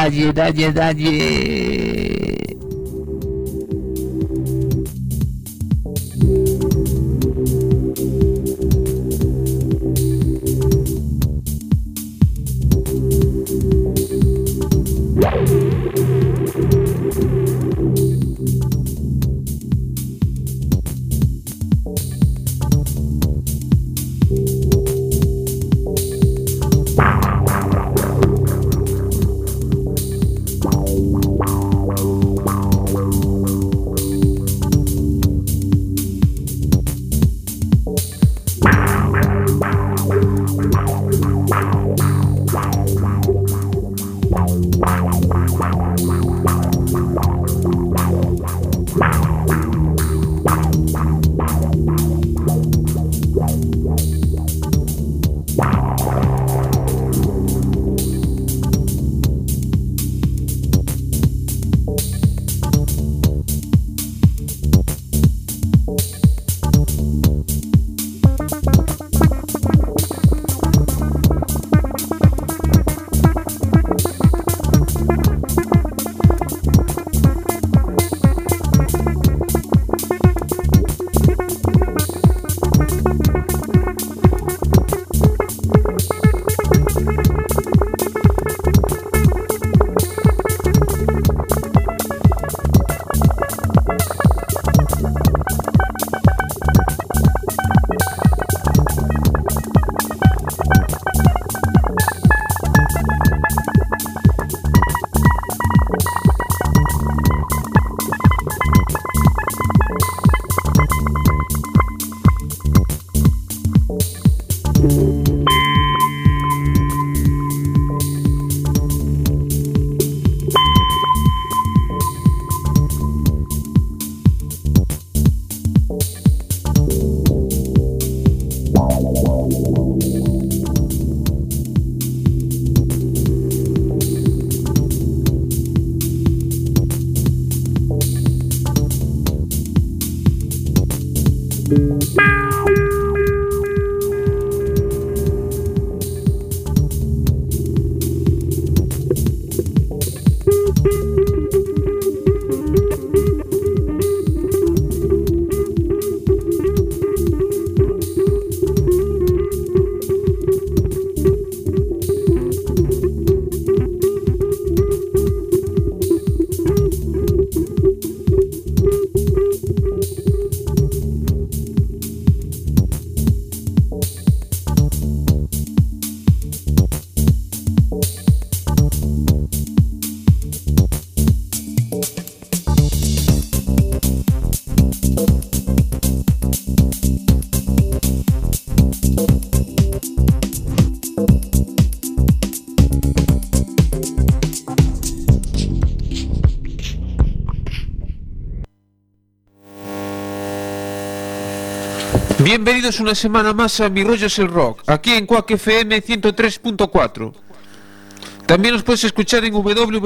Dalle, dalle, dalle. Bienvenidos una semana más a Mi Rollo es el Rock, aquí en Quack FM 103.4. También nos puedes escuchar en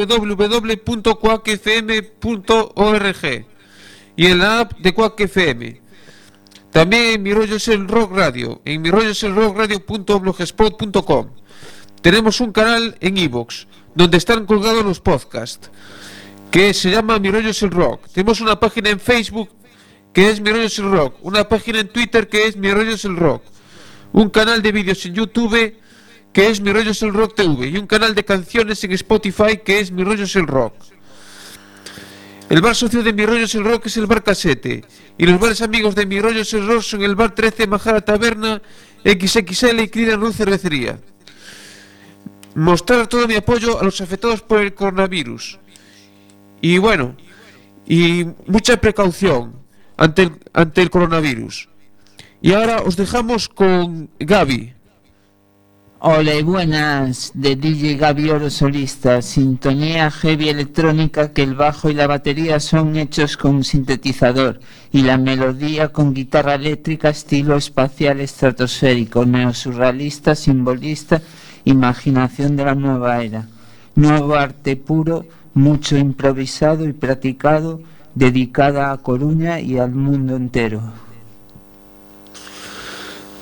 www.quackfm.org y en la app de Quack FM. También en Mi Rollo es el Rock Radio, en mirolloselrockradio.blogspot.com. Tenemos un canal en iVoox, donde están colgados los podcasts, que se llama Mi Rollo es el Rock. Tenemos una página en Facebook, que es Mi Rollo es el Rock, una página en Twitter que es Mi Rollo es el Rock, un canal de vídeos en YouTube que es Mi Rollo es el Rock TV y un canal de canciones en Spotify que es Mi Rollo es el Rock. El bar socio de Mi Rollo es el Rock es el Bar Casete y los bares amigos de Mi Rollo es el Rock son el Bar 13, Majara Taberna, XXL y Clina Luz Cervecería. Mostrar todo mi apoyo a los afectados por el coronavirus y bueno, y mucha precaución ante el coronavirus. Y ahora os dejamos con Gaby. Hola y buenas, de DJ Gaby Oro Solista, sintonía heavy electrónica que el bajo y la batería son hechos con un sintetizador y la melodía con guitarra eléctrica estilo espacial estratosférico, neosurrealista, simbolista, imaginación de la nueva era. Nuevo arte puro, mucho improvisado y practicado, dedicada a Coruña y al mundo entero.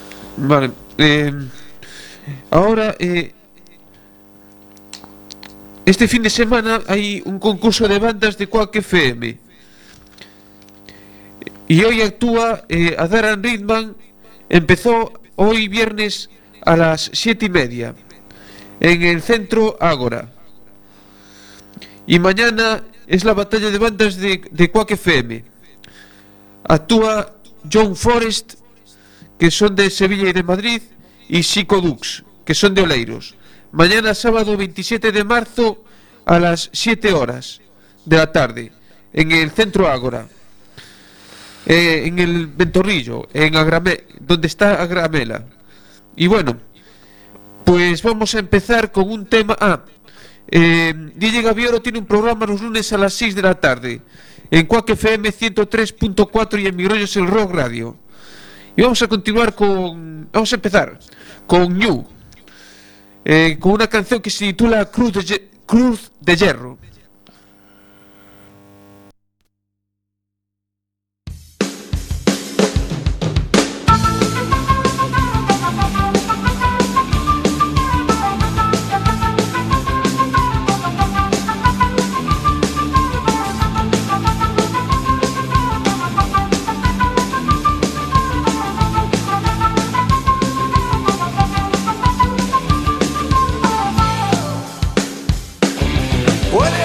Vale, ahora Este fin de semana hay un concurso de bandas de Quack FM. Y hoy actúa Adharan Ridman. Empezó hoy viernes a las 7:30 en el centro Ágora. Y mañana es la batalla de bandas de Quack FM. Actúa John Forest, que son de Sevilla y de Madrid, y Psicodux, que son de Oleiros. Mañana sábado 27 de marzo a las 7 horas de la tarde en el centro Ágora, en el Ventorrillo, en donde está Agramela. Y bueno, pues vamos a empezar con un tema. DJ Gavioro tiene un programa los lunes a las 6 de la tarde en Quack FM 103.4 y en Mi Rollo es el Rock Radio. Y vamos a continuar vamos a empezar con New, con una canción que se titula Cruz de Hierro. What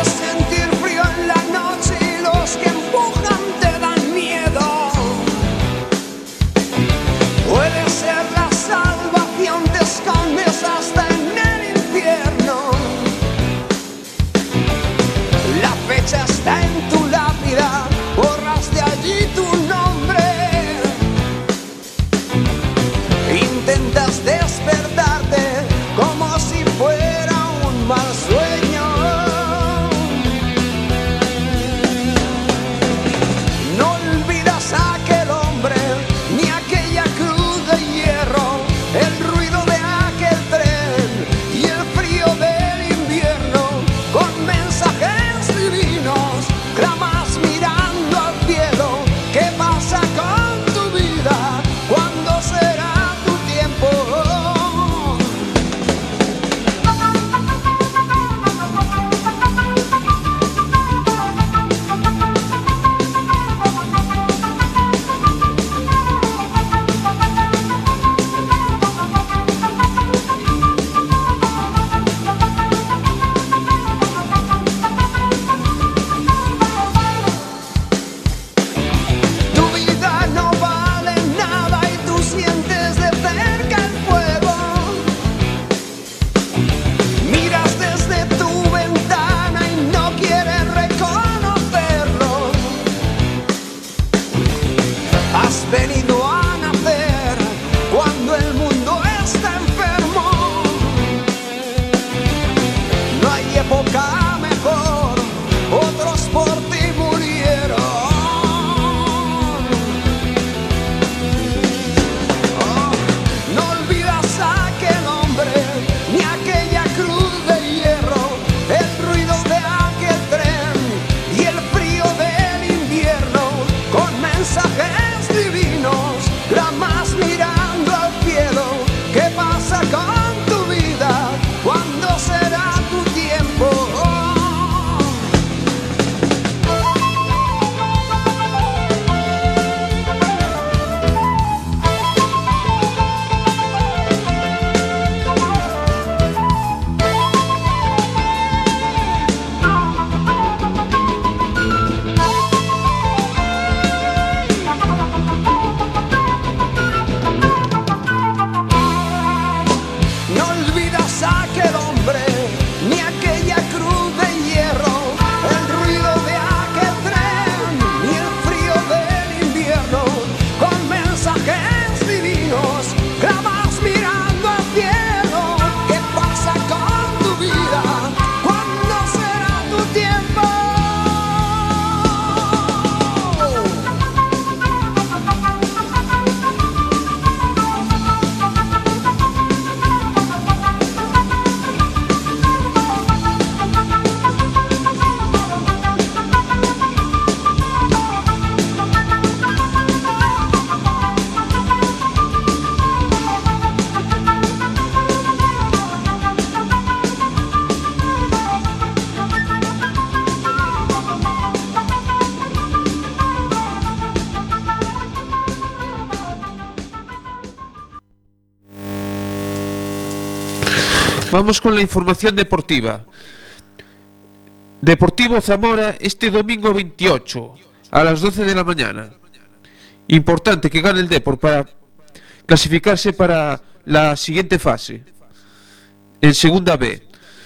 Vamos con la información deportiva. Deportivo Zamora este domingo 28 a las 12 de la mañana. Importante que gane el Depor para clasificarse para la siguiente fase en segunda B.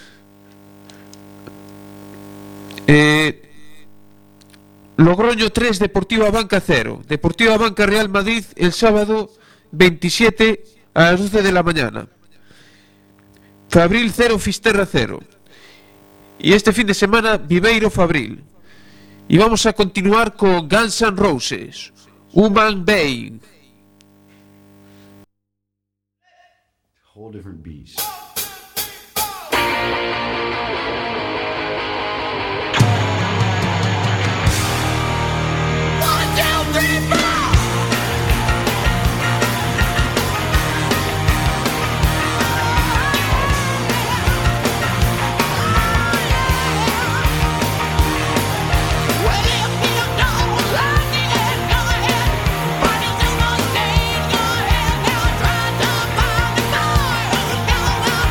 Logroño 3, Deportiva Banca 0. Deportiva Banca Real Madrid el sábado 27 a las 12 de la mañana. Fabril 0, Fisterra 0. Y este fin de semana Viveiro Fabril. Y vamos a continuar con Guns N' Roses, Human Being. Whole different beast. Go ahead, now try to find the fire.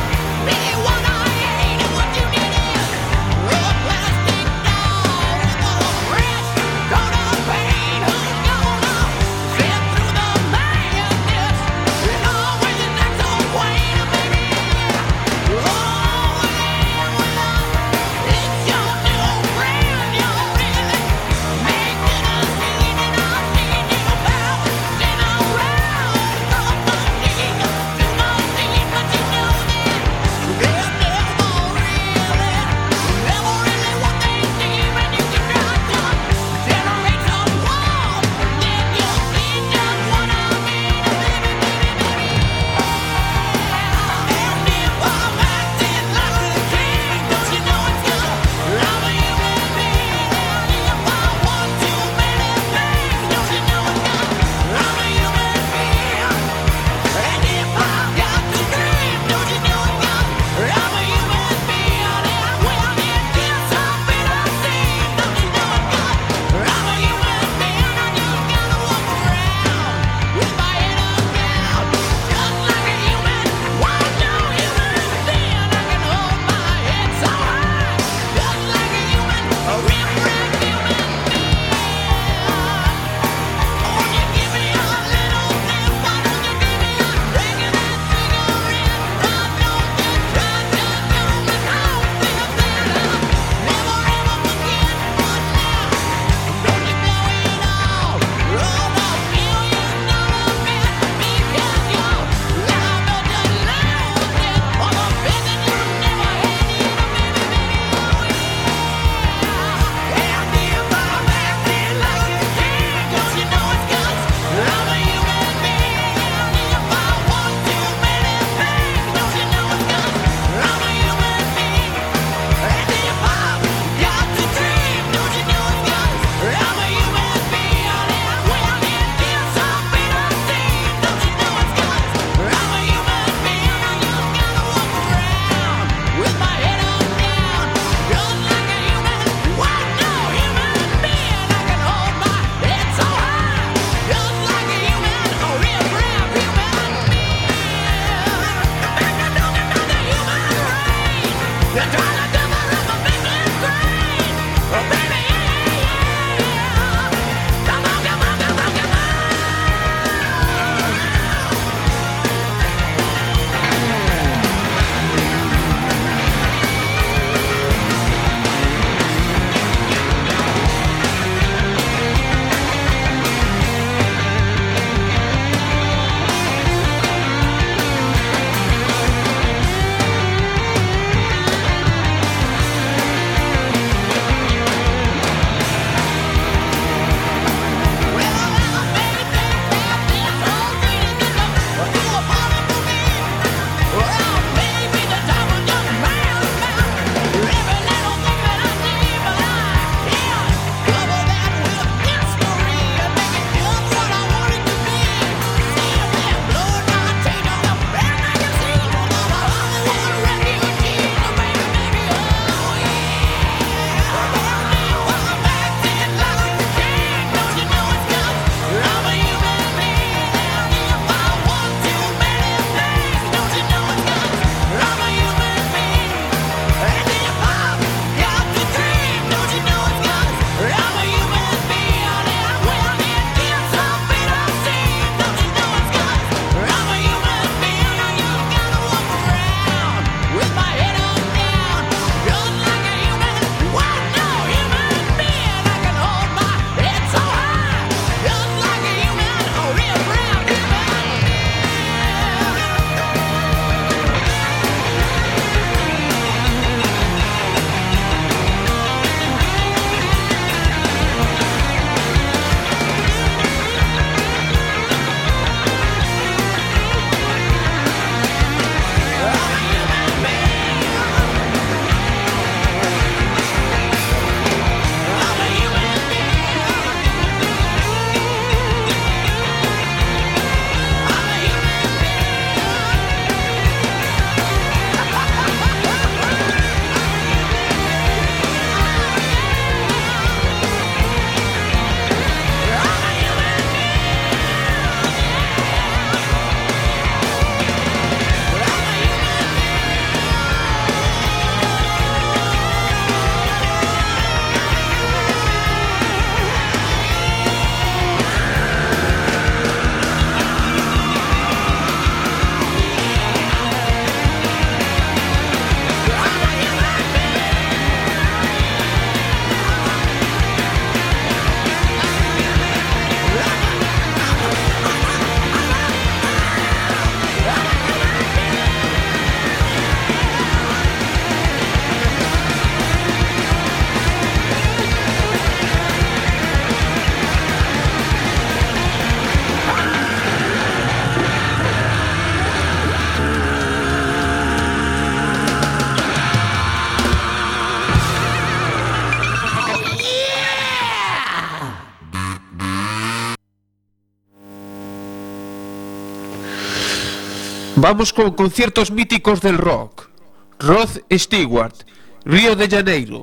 Vamos con conciertos míticos del rock. Rod Stewart, Río de Janeiro,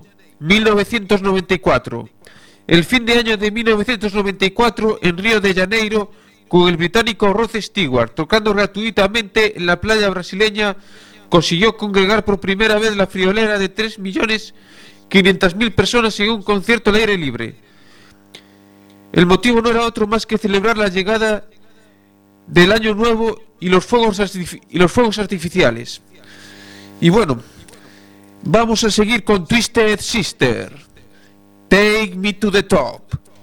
1994. El fin de año de 1994 en Río de Janeiro, con el británico Rod Stewart tocando gratuitamente en la playa brasileña, consiguió congregar por primera vez la friolera de 3.500.000 personas en un concierto al aire libre. El motivo no era otro más que celebrar la llegada del Año Nuevo y los fuegos artificiales. Y bueno, vamos a seguir con Twisted Sister, Take Me to the Top.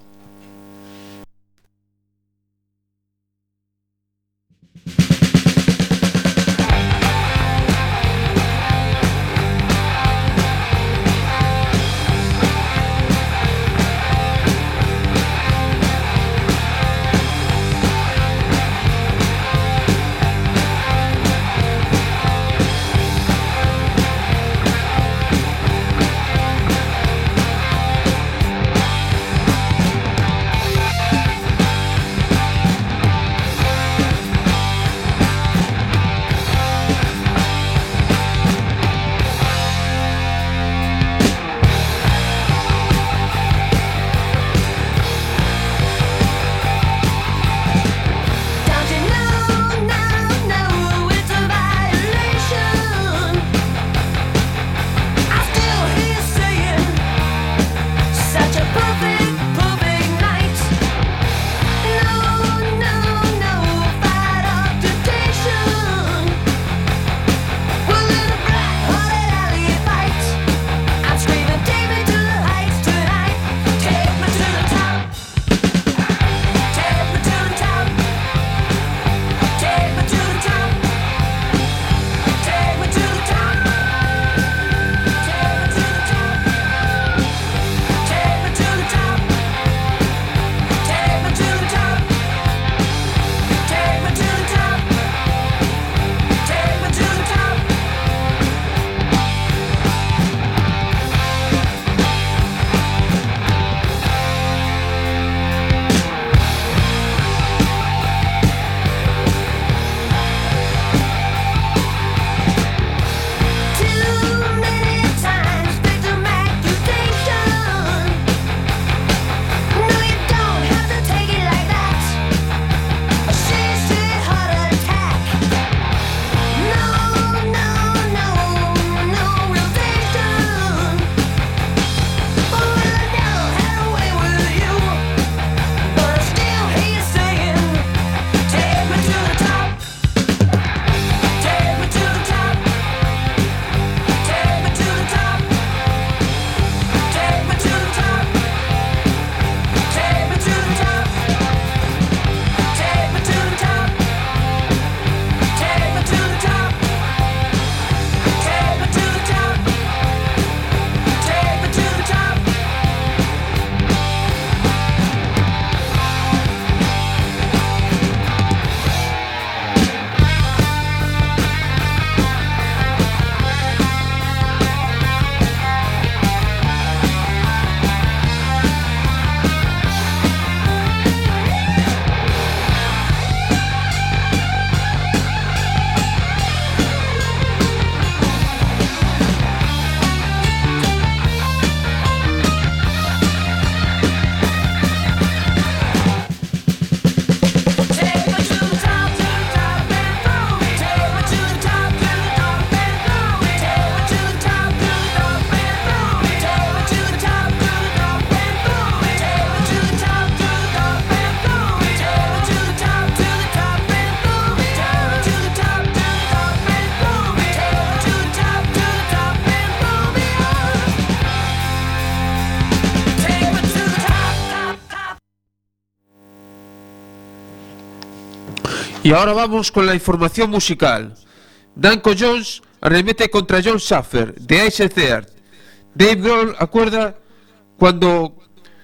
Y ahora vamos con la información musical. Danko Jones arremete contra John Schaffer de Iced Earth. Dave Grohl acuerda cuando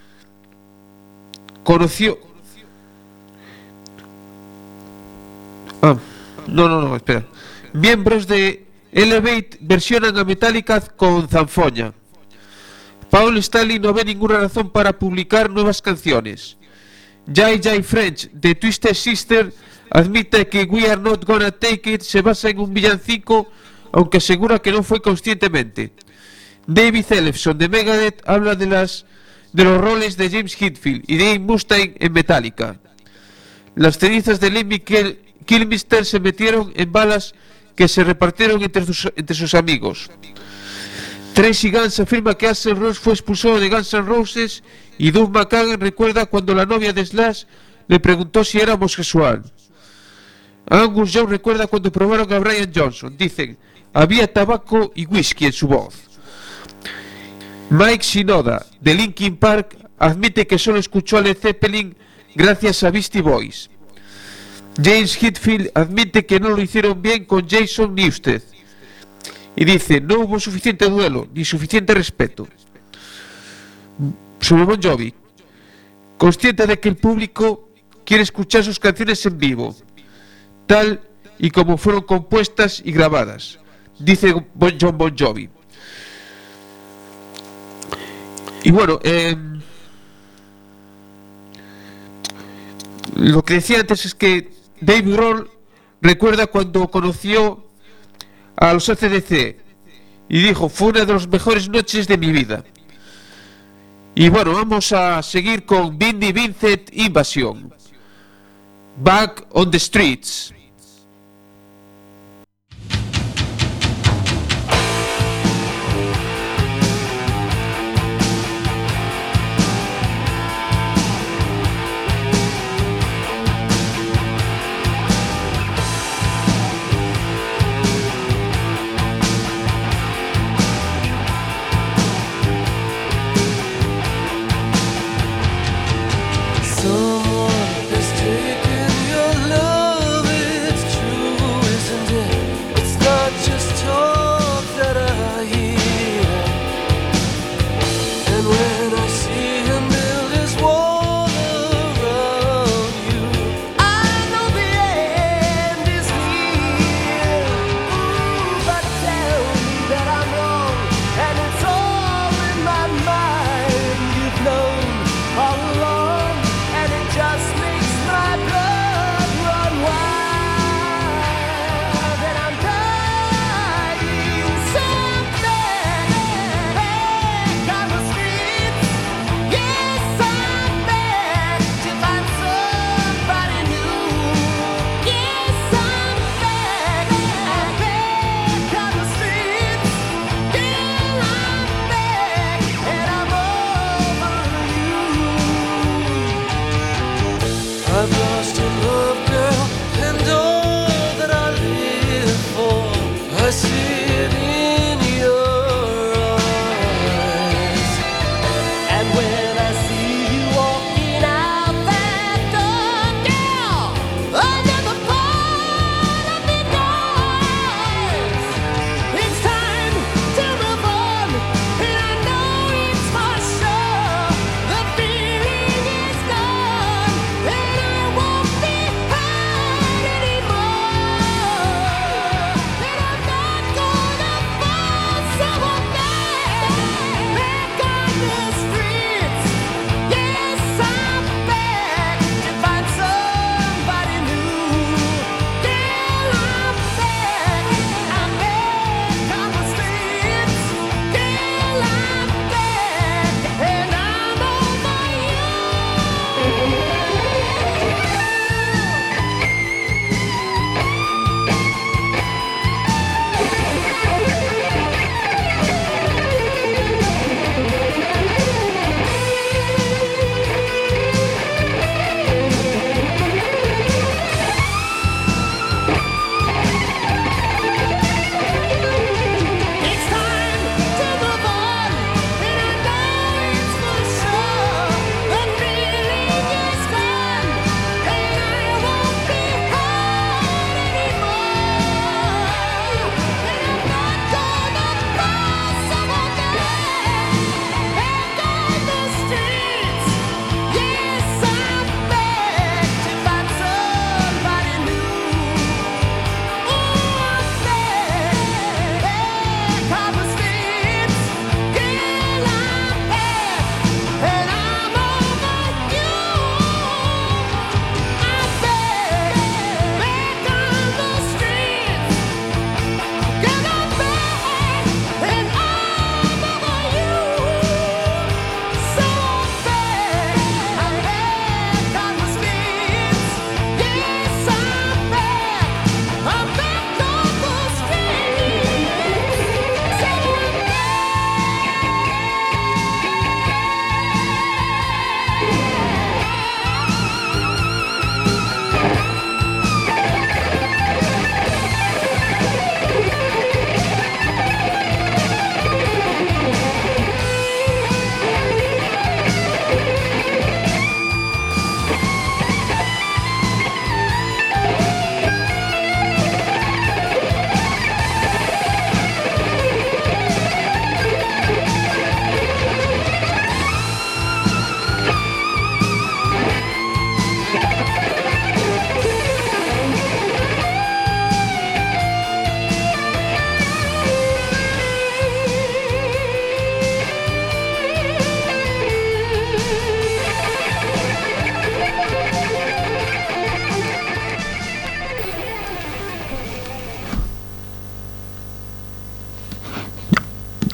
conoció... espera. Miembros de Elevate versionan a Metallica con zanfoña. Paul Stanley no ve ninguna razón para publicar nuevas canciones. Jai Jai French de Twisted Sister admite que We Are Not Gonna Take It se basa en un villancico, aunque asegura que no fue conscientemente. David Ellefson de Megadeth habla de los roles de James Hetfield y Dave Mustaine en Metallica. Las cenizas de Lemmy Kilmister se metieron en balas que se repartieron entre sus amigos. Tracy Guns afirma que Axl Rose fue expulsado de Guns N' Roses y Doug McKagan recuerda cuando la novia de Slash le preguntó si era homosexual. Angus Young recuerda cuando probaron a Brian Johnson. Dicen, había tabaco y whisky en su voz. Mike Shinoda, de Linkin Park, admite que solo escuchó a Led Zeppelin gracias a Beastie Boys. James Hetfield admite que no lo hicieron bien con Jason Newsted. Y dice, no hubo suficiente duelo, ni suficiente respeto. Sobre Bon Jovi, consciente de que el público quiere escuchar sus canciones en vivo, tal y como fueron compuestas y grabadas, dice John Bon Jovi. Y bueno, lo que decía antes es que Dave Grohl recuerda cuando conoció a los AC/DC y dijo, fue una de las mejores noches de mi vida. Y bueno, vamos a seguir con Vinnie Vincent Invasion. Back on the Streets. Someone has taken your loving.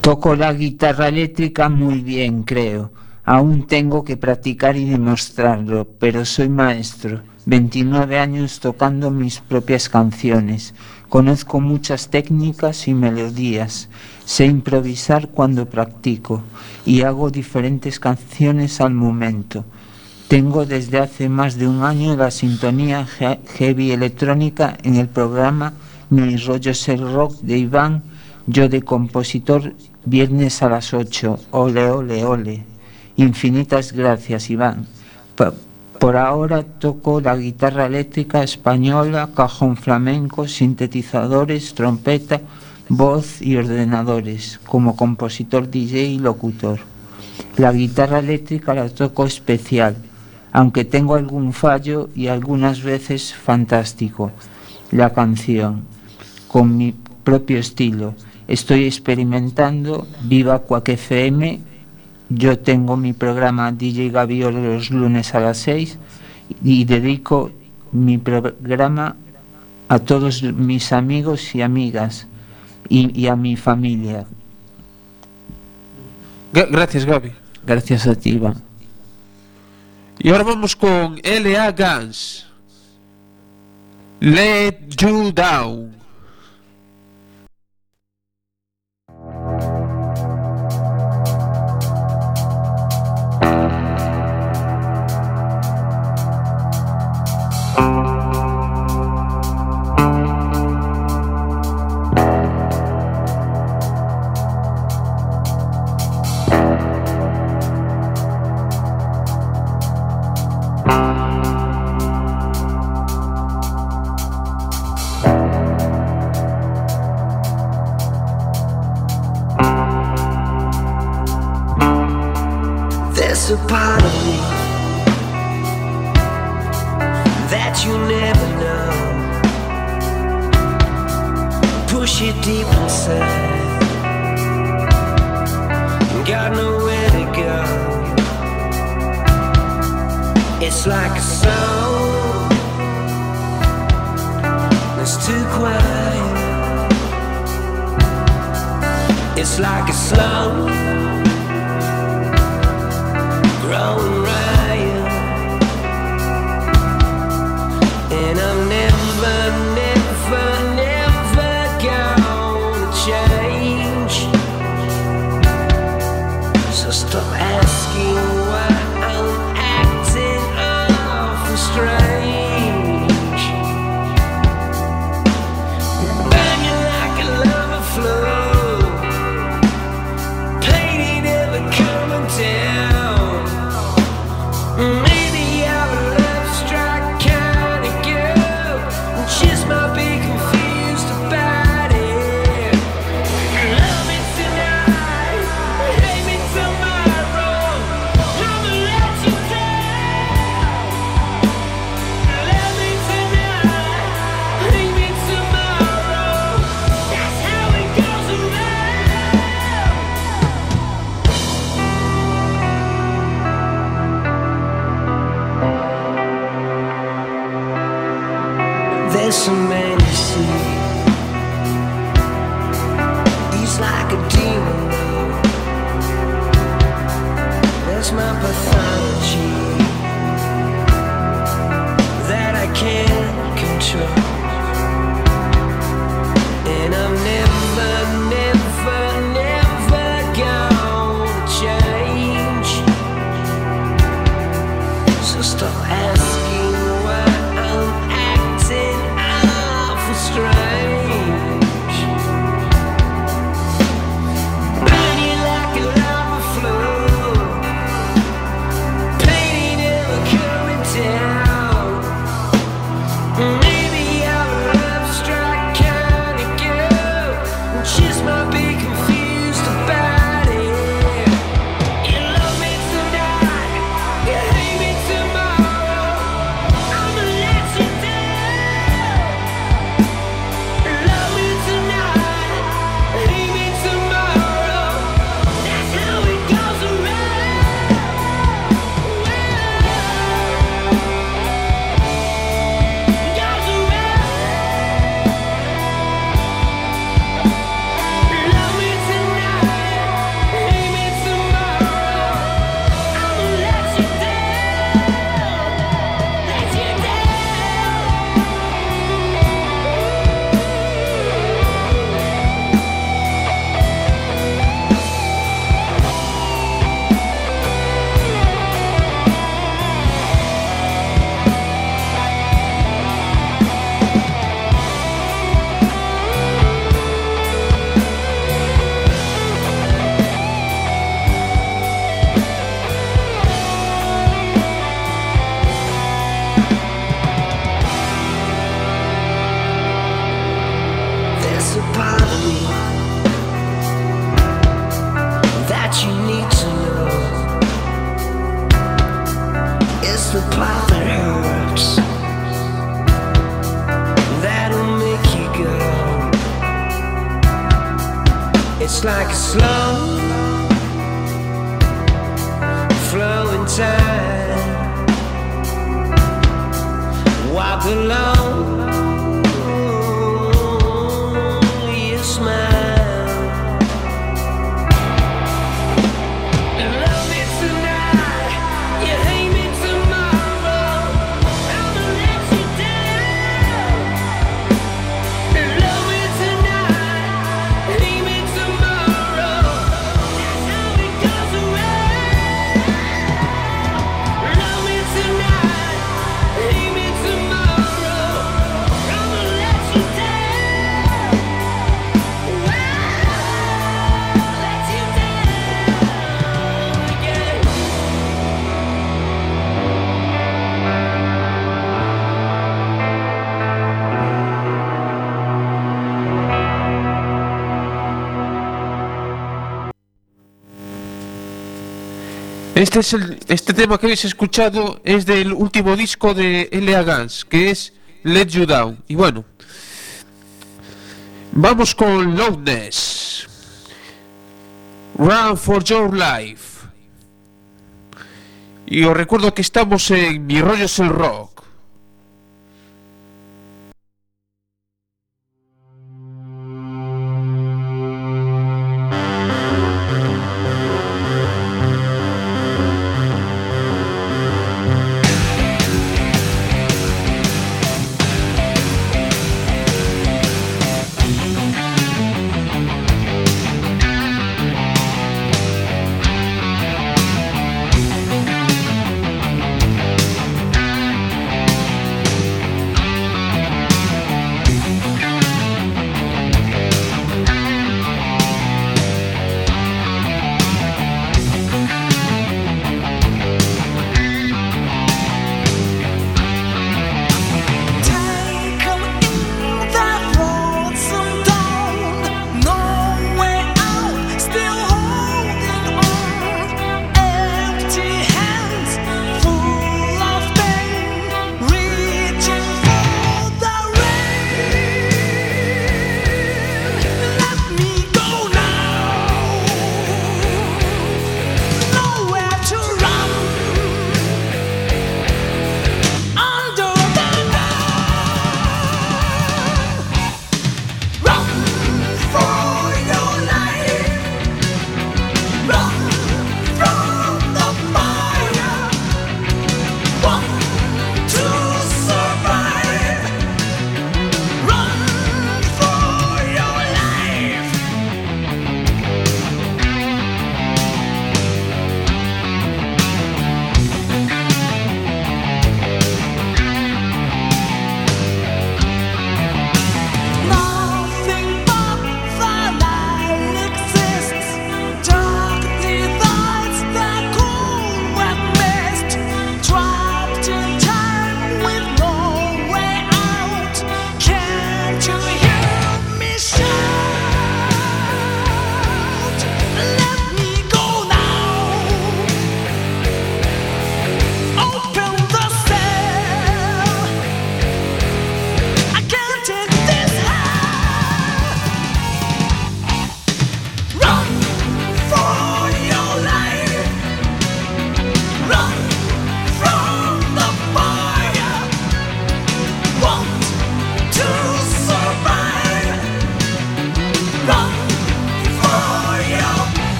Toco la guitarra eléctrica muy bien, creo. Aún tengo que practicar y demostrarlo, pero soy maestro. 29 años tocando mis propias canciones. Conozco muchas técnicas y melodías. Sé improvisar cuando practico y hago diferentes canciones al momento. Tengo desde hace más de un año la sintonía heavy electrónica en el programa Mi Rollo es el Rock de Iván, yo de compositor, viernes a las 8. Ole, ole, ole. Infinitas gracias, Iván. Por ahora toco la guitarra eléctrica española, cajón flamenco, sintetizadores, trompeta, voz y ordenadores, como compositor, DJ y locutor. La guitarra eléctrica la toco especial, aunque tengo algún fallo y algunas veces fantástico. La canción, con mi propio estilo. Estoy experimentando. Viva Quack FM. Yo tengo mi programa DJ Gaviolo los lunes a las 6 y dedico mi programa a todos mis amigos y amigas y a mi familia. Gracias, Gaby. Gracias a ti, Iván. Y ahora vamos con L.A. Guns. Let You Down. A part of me that you never know. Push it deep inside, got nowhere to go. It's like a song that's too quiet. It's like a slow growing riot, and I'm never, never, never gonna change. So stop asking why I'm acting awful strange. Burning like a lava flow, pain ain't ever coming down. Maybe I'm a love struck kind of girl, just might be confused about it. Love me tonight, hate me tomorrow, I'ma let you down. Love me tonight, hate me tomorrow, that's how it goes around. There's so many see. He's like a demon though. That's my pathology that I can't control. And I'm never, never, never gonna change. So stop asking why I'm acting awful strange. Burn you like a lava flow, It's like a slow flowing time. Walk alone, you smile. Love me tonight, you hate me tomorrow. I'ma let you down. Love me tonight, hate me tomorrow. That's how it goes around. Love me tonight, hate me tomorrow. I'ma let you down. Let you down again. Este tema que habéis escuchado es del último disco de L.A. Guns, que es Let You Down. Y bueno, vamos con Loudness, Run for Your Life. Y os recuerdo que estamos en Mi Rollo es el Rock.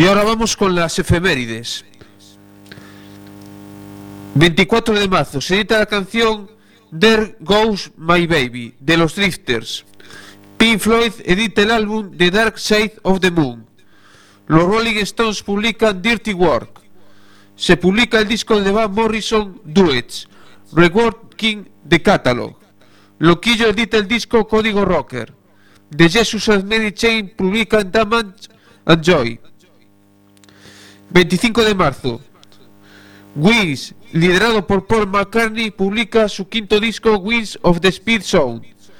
Y ahora vamos con las efemérides. 24 de marzo se edita la canción There Goes My Baby de los Drifters. Pink Floyd edita el álbum The Dark Side of the Moon. Los Rolling Stones publican Dirty Work. Se publica el disco de Van Morrison Duets, reworking the catalog. Loquillo edita el disco Código Rocker. The Jesus and Mary Chain publican Damage and Joy. 25 de marzo, Wings, liderado por Paul McCartney, publica su quinto disco Wings of the Speed Sound.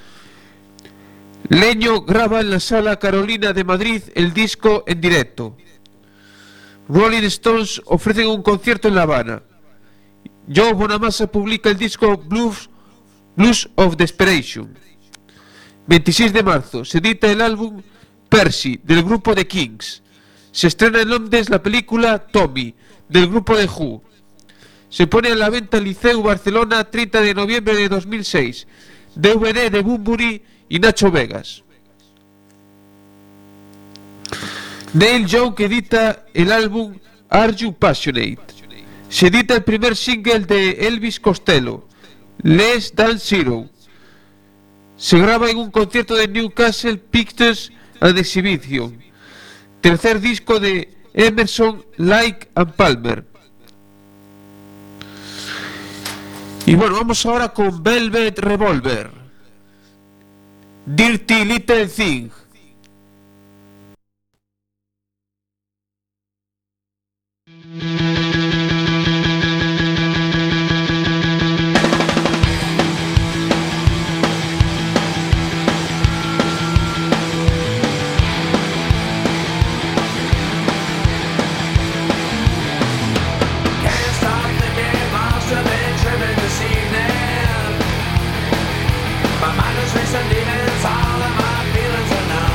Leño graba en la Sala Carolina de Madrid el disco en directo. Rolling Stones ofrecen un concierto en La Habana. Joe Bonamassa publica el disco Blues of Desperation. 26 de marzo se edita el álbum Percy del grupo The Kings. Se estrena en Londres la película Tommy del grupo The Who. Se pone a la venta en Liceu Barcelona 30 de noviembre de 2006. DVD de Bunbury y Nacho Vegas. Neil Young edita el álbum Are You Passionate. Se edita el primer single de Elvis Costello, Less Than Zero. Se graba en un concierto de Newcastle Pictures and Exhibition. Tercer disco de Emerson, Lake and Palmer. Y bueno, vamos ahora con Velvet Revolver, Dirty Little Thing. My mind is racing demons, all of my feelings are numb.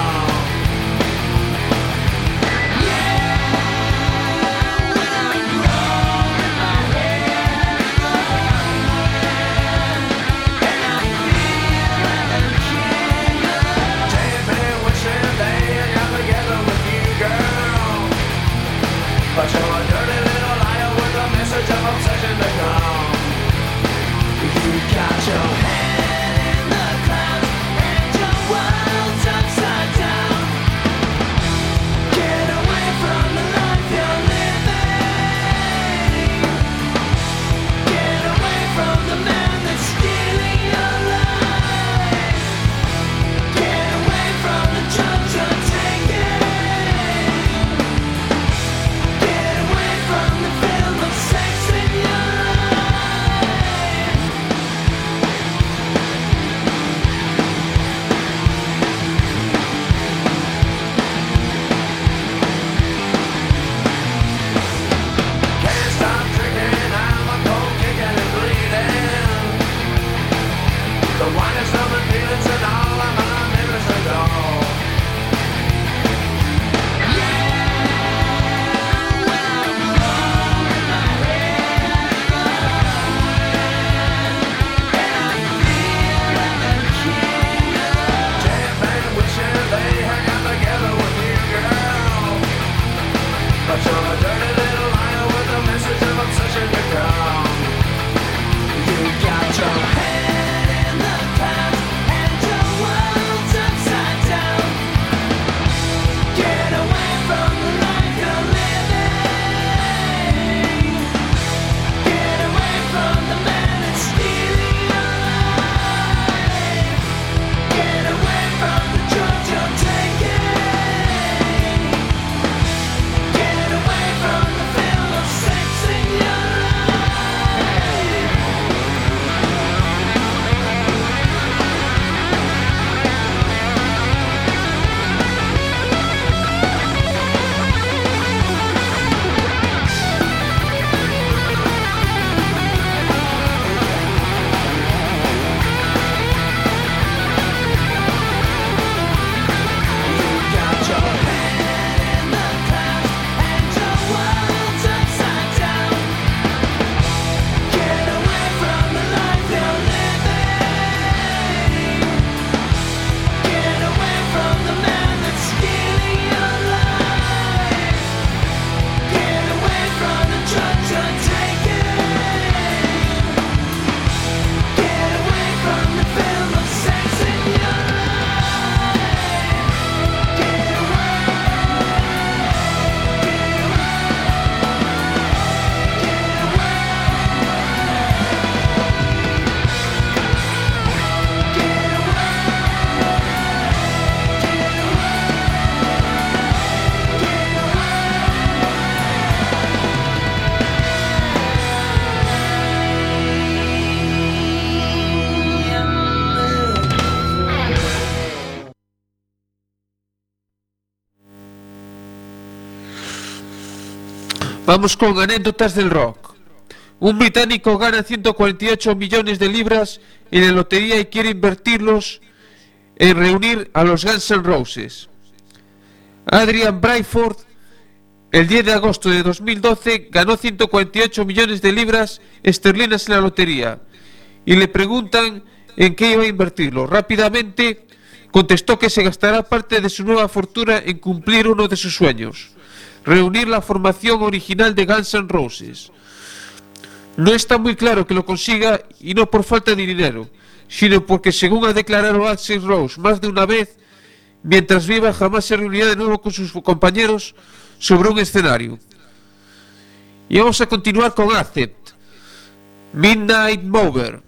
Vamos con anécdotas del rock. Un británico gana 148 millones de libras en la lotería y quiere invertirlos en reunir a los Guns N' Roses. Adrian Bradford, el 10 de agosto de 2012, ganó 148 millones de libras esterlinas en la lotería y le preguntan en qué iba a invertirlo. Rápidamente contestó que se gastará parte de su nueva fortuna en cumplir uno de sus sueños: reunir la formación original de Guns N' Roses. No está muy claro que lo consiga, y no por falta de dinero, sino porque, según ha declarado Axl Rose más de una vez, mientras viva jamás se reunirá de nuevo con sus compañeros sobre un escenario. Y vamos a continuar con Accept, Midnight Mover.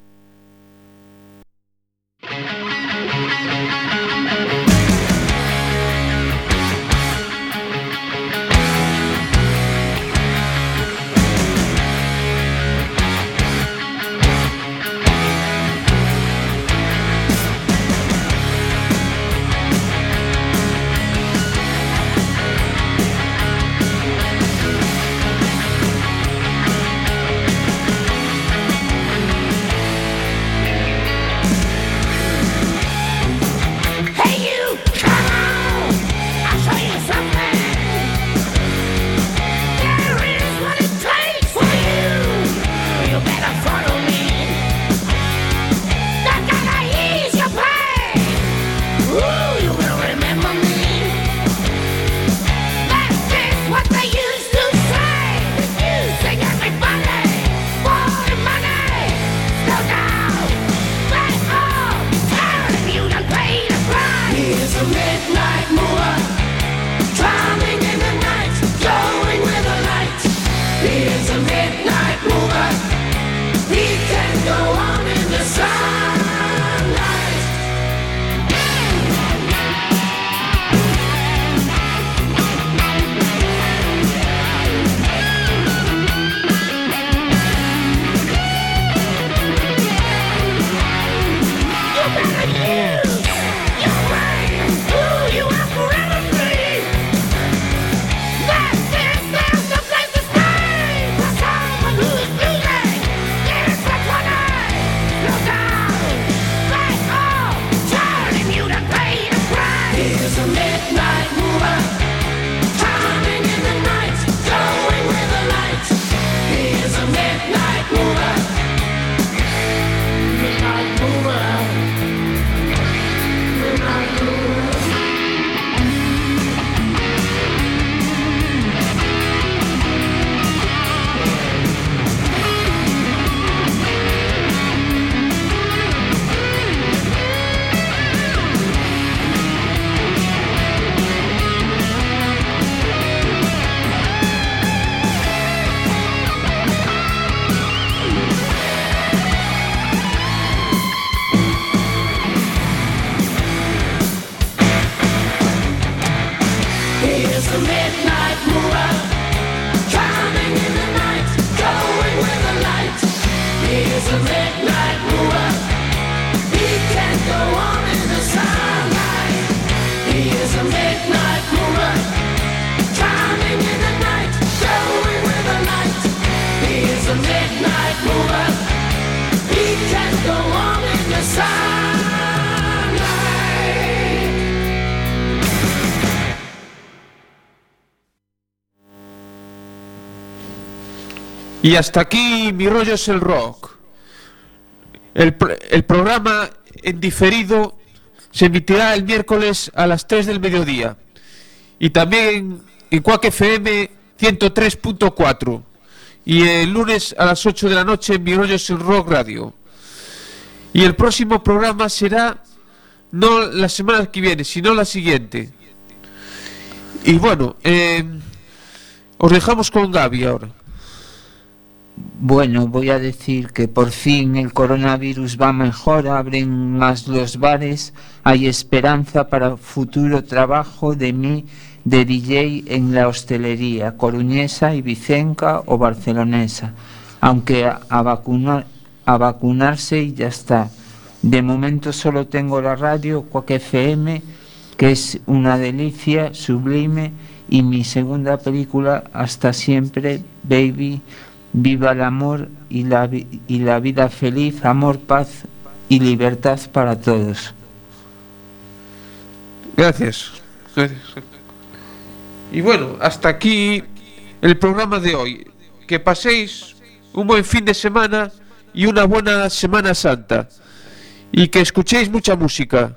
Y hasta aquí Mi Rollo es el Rock. El programa en diferido se emitirá el miércoles a las 3 del mediodía. Y también en Quack FM 103.4. Y el lunes a las 8 de la noche en Mi Rollo es el Rock Radio. Y el próximo programa será no la semana que viene, sino la siguiente. Y bueno, os dejamos con Gaby ahora. Bueno, voy a decir que por fin el coronavirus va mejor, abren más los bares, hay esperanza para futuro trabajo de mí de DJ en la hostelería coruñesa, ibicenca o barcelonesa, aunque a vacunarse y ya está. De momento solo tengo la radio Quack FM, que es una delicia sublime Y mi segunda película, Hasta siempre, Baby, viva el amor y la vida feliz, amor, paz y libertad para todos. Gracias. Y bueno, hasta aquí el programa de hoy. Que paséis un buen fin de semana y una buena Semana Santa. Y que escuchéis mucha música.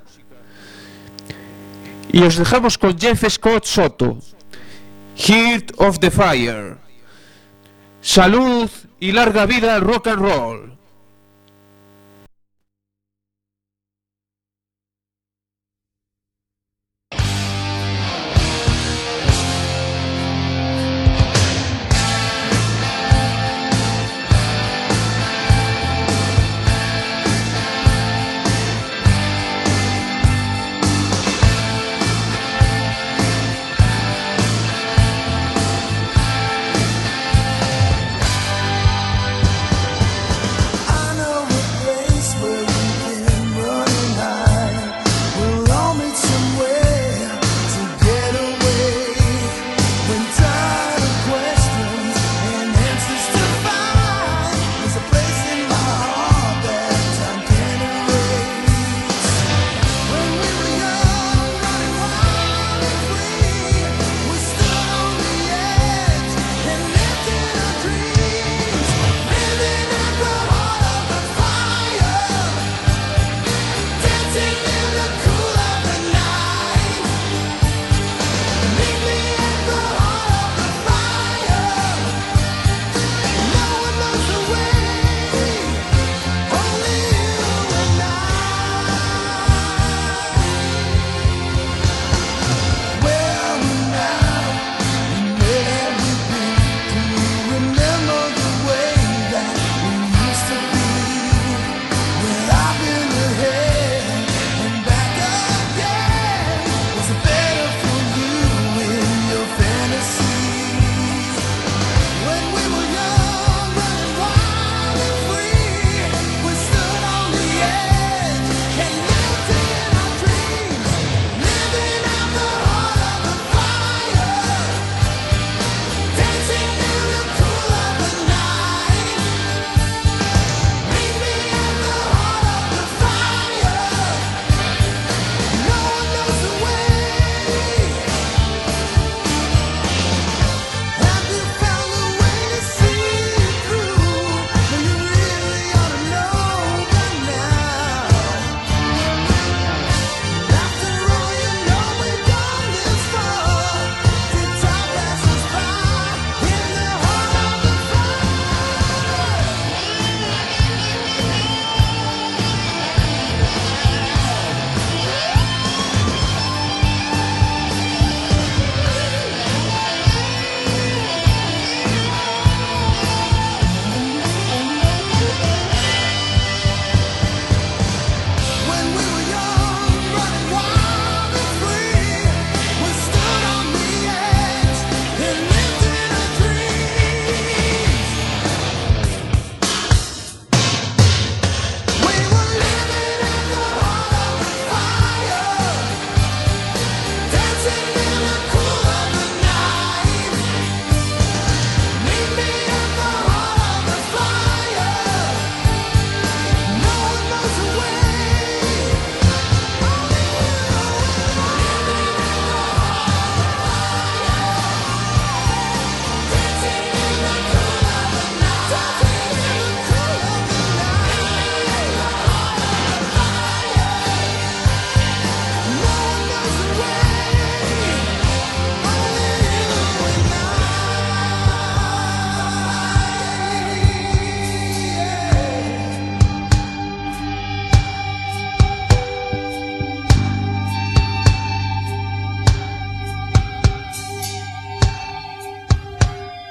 Y os dejamos con Jeff Scott Soto, Heart of the Fire. Salud y larga vida al rock and roll.